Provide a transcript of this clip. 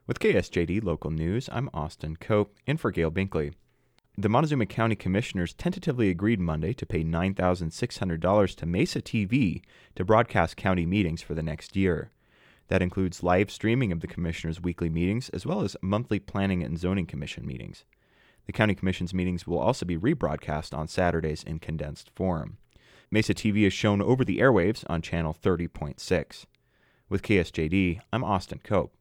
With KSJD Local News, I'm Austin Cope, in for Gail Binkley. The Montezuma County Commissioners tentatively agreed Monday to pay $9,600 to Mesa TV to broadcast county meetings for the next year. That includes live streaming of the Commissioners' weekly meetings, as well as monthly Planning and Zoning Commission meetings. The County Commission's meetings will also be rebroadcast on Saturdays in condensed form. Mesa TV is shown over the airwaves on Channel 30.6. With KSJD, I'm Austin Cope.